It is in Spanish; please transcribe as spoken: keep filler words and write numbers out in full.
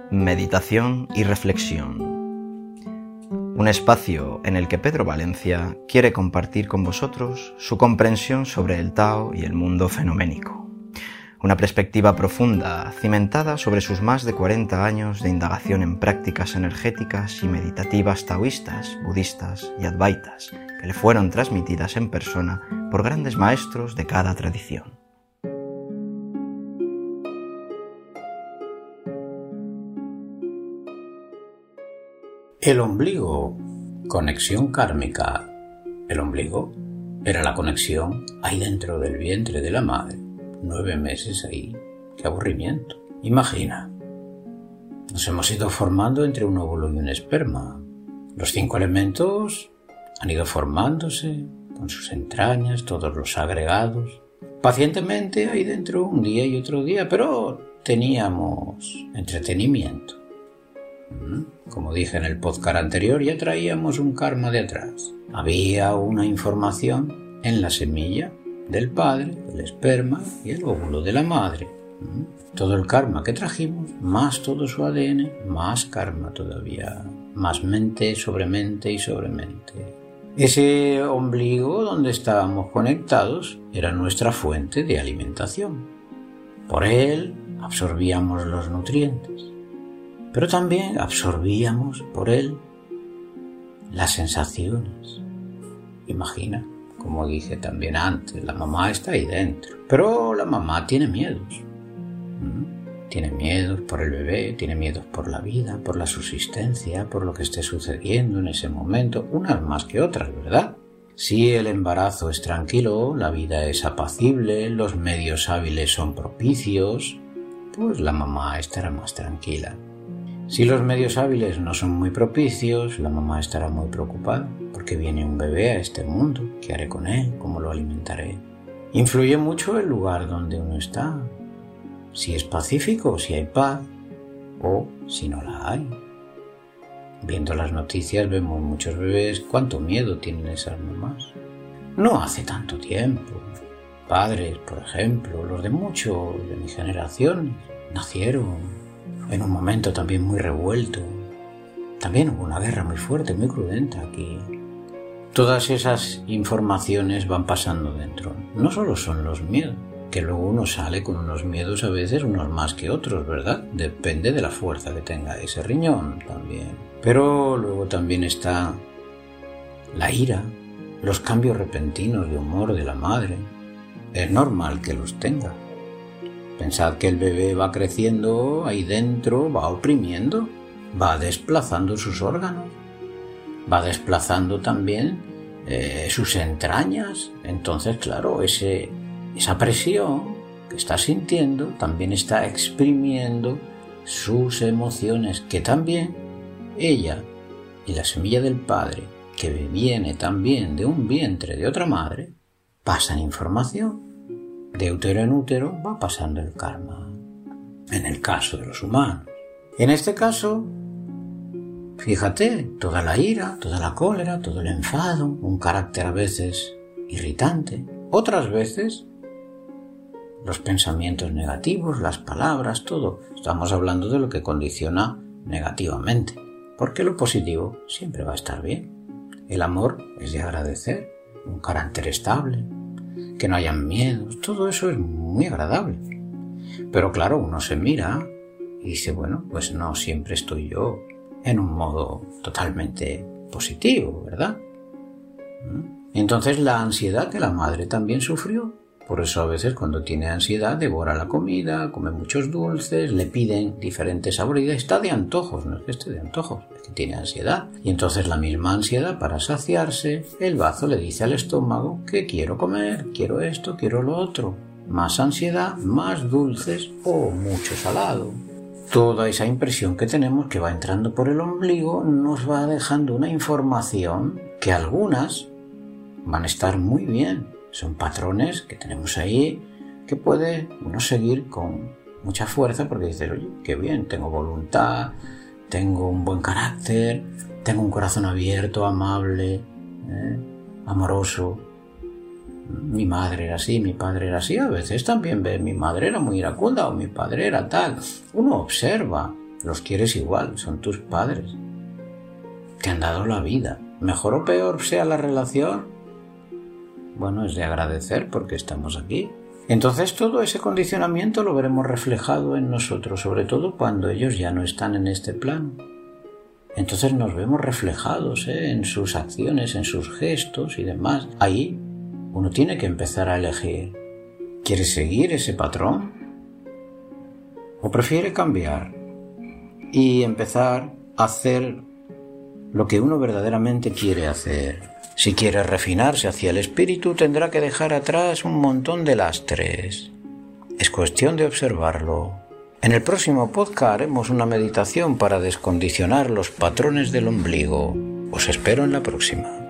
Meditación y reflexión. Un espacio en el que Pedro Valencia quiere compartir con vosotros su comprensión sobre el Tao y el mundo fenoménico. Una perspectiva profunda, cimentada sobre sus más de cuarenta años de indagación en prácticas energéticas y meditativas taoístas, budistas y advaitas, que le fueron transmitidas en persona por grandes maestros de cada tradición. El ombligo, conexión kármica. El ombligo era la conexión ahí dentro del vientre de la madre. Nueve meses ahí. ¡Qué aburrimiento! Imagina. Nos hemos ido formando entre un óvulo y un esperma. Los cinco elementos han ido formándose con sus entrañas, todos los agregados. Pacientemente ahí dentro un día y otro día, pero teníamos entretenimiento. Como dije en el podcast anterior, ya traíamos un karma de atrás. Había una información en la semilla del padre, el esperma y el óvulo de la madre. Todo el karma que trajimos, más todo su A D N, más karma todavía, más mente sobre mente y sobre mente. Ese ombligo donde estábamos conectados era nuestra fuente de alimentación. Por él absorbíamos los nutrientes. Pero también absorbíamos por él las sensaciones. Imagina, como dije también antes, la mamá está ahí dentro. Pero la mamá tiene miedos. ¿Mm? Tiene miedos por el bebé, tiene miedos por la vida, por la subsistencia, por lo que esté sucediendo en ese momento, unas más que otras, ¿verdad? Si el embarazo es tranquilo, la vida es apacible, los medios hábiles son propicios, pues la mamá estará más tranquila. Si los medios hábiles no son muy propicios, la mamá estará muy preocupada porque viene un bebé a este mundo. ¿Qué haré con él? ¿Cómo lo alimentaré? Influye mucho el lugar donde uno está. Si es pacífico, si hay paz o si no la hay. Viendo las noticias vemos muchos bebés. ¿Cuánto miedo tienen esas mamás? No hace tanto tiempo. Padres, por ejemplo, los de muchos de mi generación, nacieron en un momento también muy revuelto. También hubo una guerra muy fuerte, muy cruenta aquí. Todas esas informaciones van pasando dentro. No solo son los miedos, que luego uno sale con unos miedos a veces, unos más que otros, ¿verdad? Depende de la fuerza que tenga ese riñón también. Pero luego también está la ira, los cambios repentinos de humor de la madre. Es normal que los tenga. Pensad que el bebé va creciendo ahí dentro, va oprimiendo, va desplazando sus órganos, va desplazando también eh, sus entrañas. Entonces, claro, ese, esa presión que está sintiendo también está exprimiendo sus emociones, que también ella y la semilla del padre, que viene también de un vientre de otra madre, pasan información. De útero en útero va pasando el karma, en el caso de los humanos. En este caso, fíjate, toda la ira, toda la cólera, todo el enfado, un carácter a veces irritante, otras veces los pensamientos negativos, las palabras, todo. Estamos hablando de lo que condiciona negativamente, porque lo positivo siempre va a estar bien. El amor es de agradecer, un carácter estable, que no hayan miedos, todo eso es muy agradable. Pero claro, uno se mira y dice, bueno, pues no siempre estoy yo en un modo totalmente positivo, ¿verdad? Entonces la ansiedad que la madre también sufrió, por eso a veces cuando tiene ansiedad devora la comida, come muchos dulces, le piden diferentes sabores, está de antojos, no es que esté de antojos, es que tiene ansiedad. Y entonces la misma ansiedad para saciarse, el bazo le dice al estómago que quiero comer, quiero esto, quiero lo otro. Más ansiedad, más dulces o mucho salado. Toda esa impresión que tenemos que va entrando por el ombligo nos va dejando una información que algunas van a estar muy bien. Son patrones que tenemos ahí que puede uno seguir con mucha fuerza porque dices, oye, qué bien, tengo voluntad, tengo un buen carácter, tengo un corazón abierto, amable, ¿eh? amoroso. Mi madre era así, mi padre era así. A veces también ve, mi madre era muy iracunda o mi padre era tal. Uno observa Los quieres igual, son tus padres. Te han dado la vida. Mejor o peor sea la relación, bueno, es de agradecer porque estamos aquí. Entonces todo ese condicionamiento lo veremos reflejado en nosotros, sobre todo cuando ellos ya no están en este plano. Entonces nos vemos reflejados ¿eh? en sus acciones, en sus gestos y demás. Ahí uno tiene que empezar a elegir. ¿Quiere seguir ese patrón? ¿O prefiere cambiar y empezar a hacer lo que uno verdaderamente quiere hacer? Si quiere refinarse hacia el espíritu, tendrá que dejar atrás un montón de lastres. Es cuestión de observarlo. En el próximo podcast haremos una meditación para descondicionar los patrones del ombligo. Os espero en la próxima.